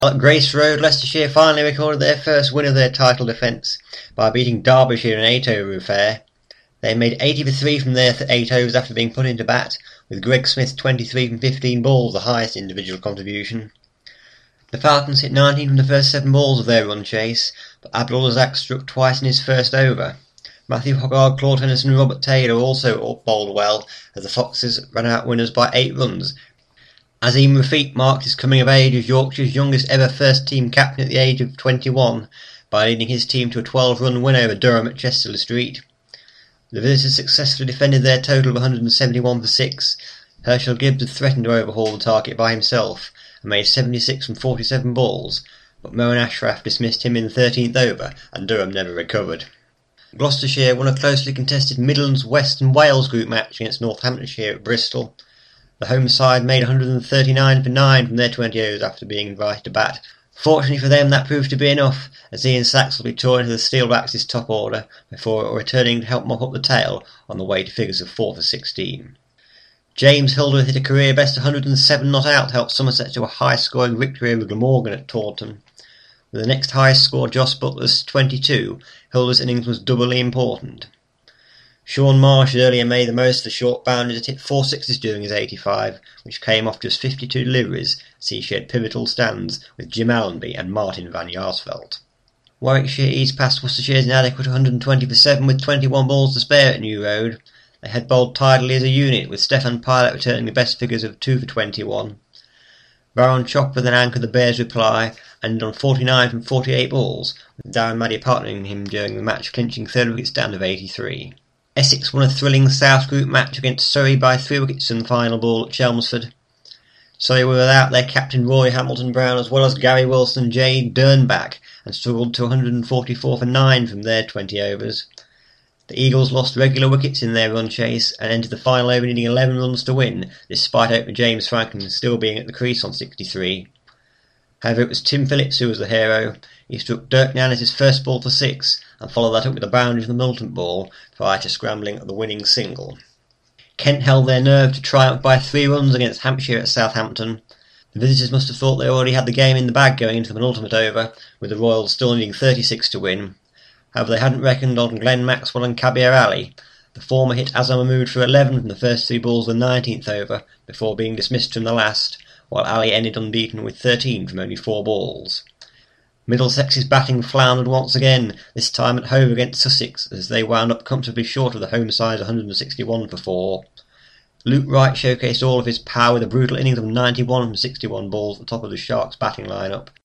At Grace Road, Leicestershire finally recorded their first win of their title defence by beating Derbyshire in an 8-over affair. They made 80 for 3 from their 8 overs after being put into bat, with Greg Smith's 23 from 15 balls the highest individual contribution. The Falcons hit 19 from the first 7 balls of their run chase, but Abdul Razak struck twice in his first over. Matthew Hoggard, Claude Henderson and Robert Taylor also bowled well as the Foxes ran out winners by 8 runs. Azeem Rafiq marked his coming of age as Yorkshire's youngest ever first-team captain at the age of 21 by leading his team to a 12-run win over Durham at Chester Street. The visitors successfully defended their total of 171 for 6. Herschel Gibbs had threatened to overhaul the target by himself and made 76 from 47 balls, but Mohan Ashraf dismissed him in the 13th over and Durham never recovered. Gloucestershire won a closely contested Midlands, West and Wales group match against Northamptonshire at Bristol. The home side made 139 for 9 from their 20 overs after being invited to bat. Fortunately for them, that proved to be enough, as Ian Sachs will be torn into the Steelbacks' top order before returning to help mop up the tail on the way to figures of 4 for 16. James Hildreth hit a career best 107 not out to help Somerset to a high-scoring victory over Glamorgan at Taunton. With the next highest score, Joss Butler's 22, Hildreth's innings was doubly important. Sean Marsh had earlier made the most of the short boundaries and hit 4 sixes during his 85, which came off just 52 deliveries as he shared pivotal stands with Jim Allenby and Martin van Jaarsveld. Warwickshire eased past Worcestershire's inadequate 120 for 7 with 21 balls to spare at New Road. They had bowled tidily as a unit, with Stefan Pilot returning the best figures of 2 for 21. Baron Chopper then anchored the Bears' reply and on 49 from 48 balls, with Darren Maddy partnering him during the match, clinching third wicket stand of 83. Essex won a thrilling South Group match against Surrey by 3 wickets in the final ball at Chelmsford. Surrey were without their captain Roy Hamilton-Brown as well as Gary Wilson and Jay Dernbach and struggled to 144 for 9 from their 20 overs. The Eagles lost regular wickets in their run chase and entered the final over needing 11 runs to win, despite opener James Franklin still being at the crease on 63. However, it was Tim Phillips who was the hero. He struck Dirk Nannis' first ball for 6 and followed that up with a boundary from the militant ball prior to scrambling at the winning single. Kent held their nerve to triumph by 3 runs against Hampshire at Southampton. The visitors must have thought they already had the game in the bag going into the penultimate over, with the Royals still needing 36 to win. However, they hadn't reckoned on Glenn Maxwell and Kabir Ali. The former hit Azam Mahmood for 11 from the first 3 balls of the 19th over before being dismissed from the last, while Ali ended unbeaten with 13 from only 4 balls. Middlesex's batting floundered once again, this time at home against Sussex, as they wound up comfortably short of the home side's 161 for 4. Luke Wright showcased all of his power with a brutal innings of 91 from 61 balls at the top of the Sharks' batting line-up.